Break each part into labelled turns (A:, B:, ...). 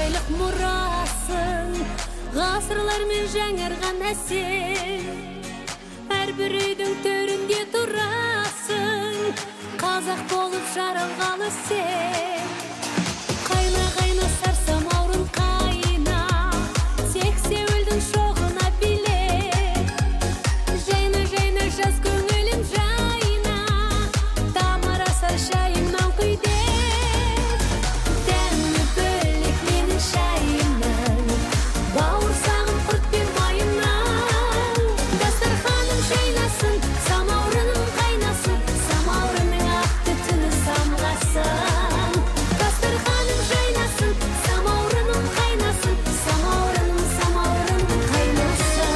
A: байлық мұрасың, ғасырлармен жаңарған әсер. Әрбір үйдің төрінде тұрасың, қазақ болып жаралғалы сен. Қайна сарсамаурын қайна, сексеуілдің шоғына биле. Жайна жаз көңілім жайна, тамара сар шайымнан құйде. Дәмі бөлек менің шайымнан, бауырсағым құрт пен майымнан. Дастарханым жайнасын, самаурыным қайнасын, самаурының ақты түні самғасын. Дастарханым жайнасын, самаурыным қайнасын, самаурыным қайнасын.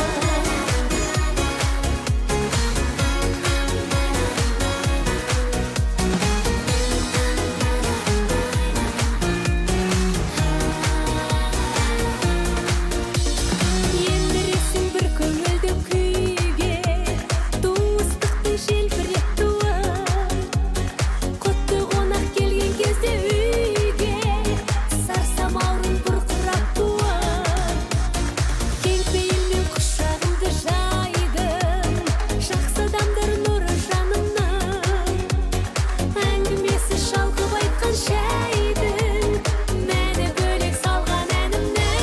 A: Ендіресің бір көңілді күйге, туыстықтың желбірек туы. Құтты қонақ келген кезде үйге, сарсамаурын бұрқырап туы. Кең пейілмен құшағымды жайдым, жақсы адамдар нұры жанымның. Әңгімесі шалқып айтқан шәйдің, мәні бөлек салған әнімнің.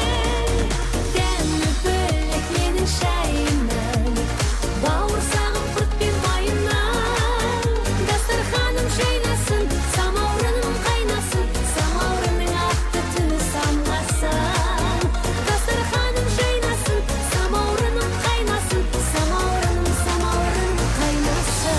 A: Дәмі бөлек менің шайымнан, бауырсағым құрт пен майымнан. Дастарханым жайнасын, самаурыным қайнасын, самаурының ақты түні самғасын. Дастарханым жайнасын, самаурыным қайнасын, самаурыным қайнасын.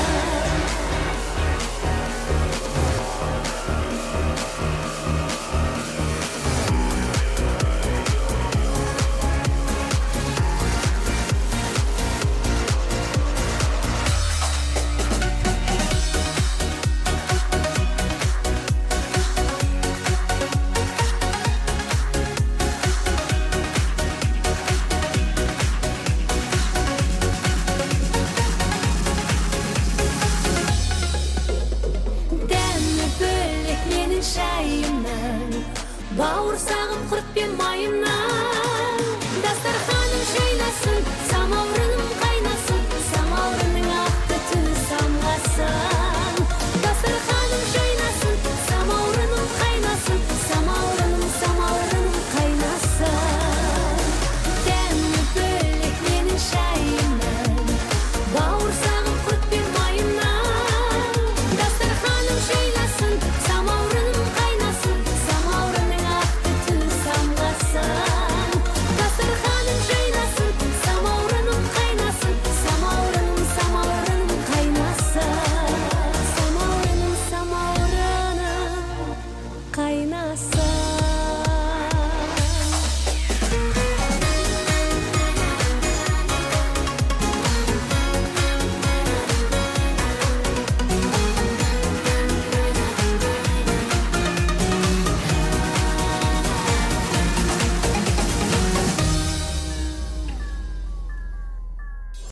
A: Дәмі бөлек менің шайымнан, бауырсағым құрт пен майымнан. Дастарханым жайнасын, самаурыным қайнасын, самаурының ақты түні самғасын.